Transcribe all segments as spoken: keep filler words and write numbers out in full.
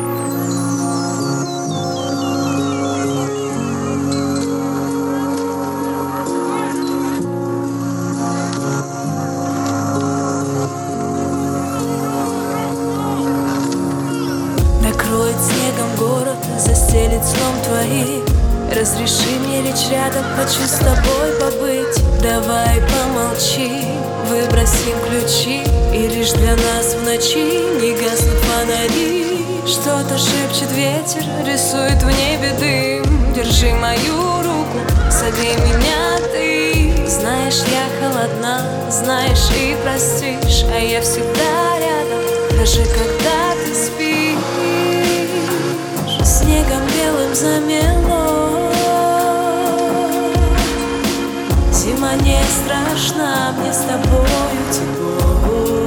Накроет снегом город, застелит сном твои. Разреши мне лечь рядом, хочу с тобой побыть. Давай помолчи, выбросим ключи, и лишь для нас в ночи не гаснут фонари. Что-то шепчет ветер, рисует в небе дым. Держи мою руку, согрей меня ты. Знаешь, я холодна, знаешь и простишь, а я всегда рядом, даже когда ты спишь. Снегом белым замело, зима не страшна, мне с тобою тепло.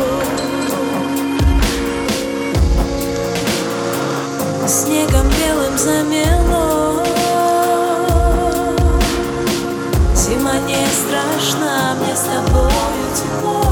Снегом белым замело, зима не страшна, мне с тобою тепло.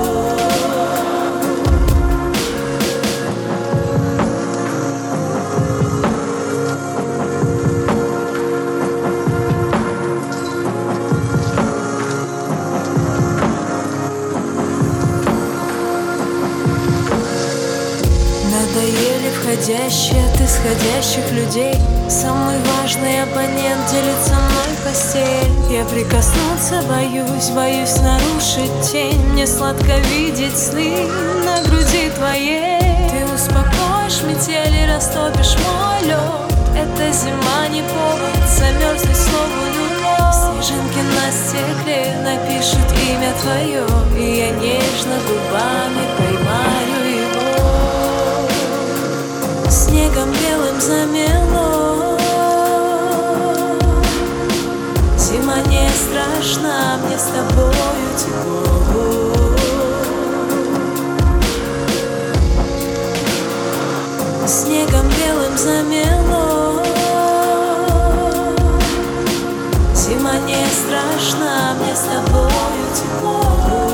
Надоели входящие от исходящих людей. Самый важный абонент делит со мной постель. Я прикоснуться боюсь, боюсь нарушить тень. Мне сладко видеть сны на груди твоей. Ты успокоишь метель и растопишь мой лед. Эта зима не повод замерзнуть снова нулем. Снежинки на стекле напишут имя твое, и я нежно губами поймаю его. Снегом белым замело, зима не страшна, мне с тобою тепло. Снегом белым замело, зима не страшна, мне с тобою тепло.